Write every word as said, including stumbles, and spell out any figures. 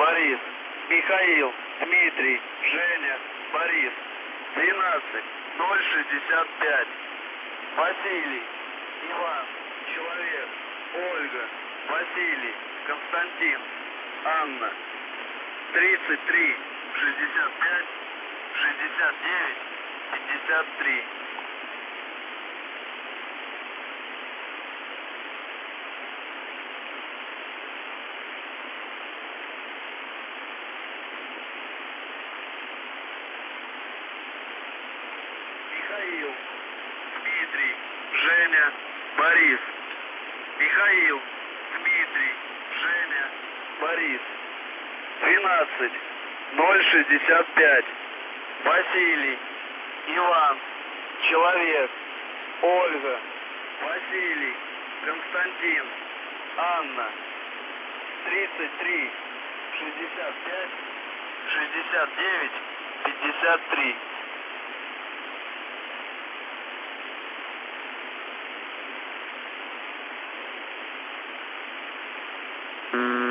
Борис, Михаил, Дмитрий, Женя, Борис. двенадцать ноль шестьдесят пять. Василий, Иван, Человек, Ольга, Василий, Константин, Анна. тридцать три шестьдесят пять шестьдесят девять пятьдесят три. Михаил, Дмитрий, Женя, Борис. Михаил, Дмитрий, Женя, Борис. двенадцать ноль шестьдесят пять. Василий, Иван, Человек, Ольга, Василий, Константин, Анна. тридцать три шестьдесят пять шестьдесят девять пятьдесят три. Mm.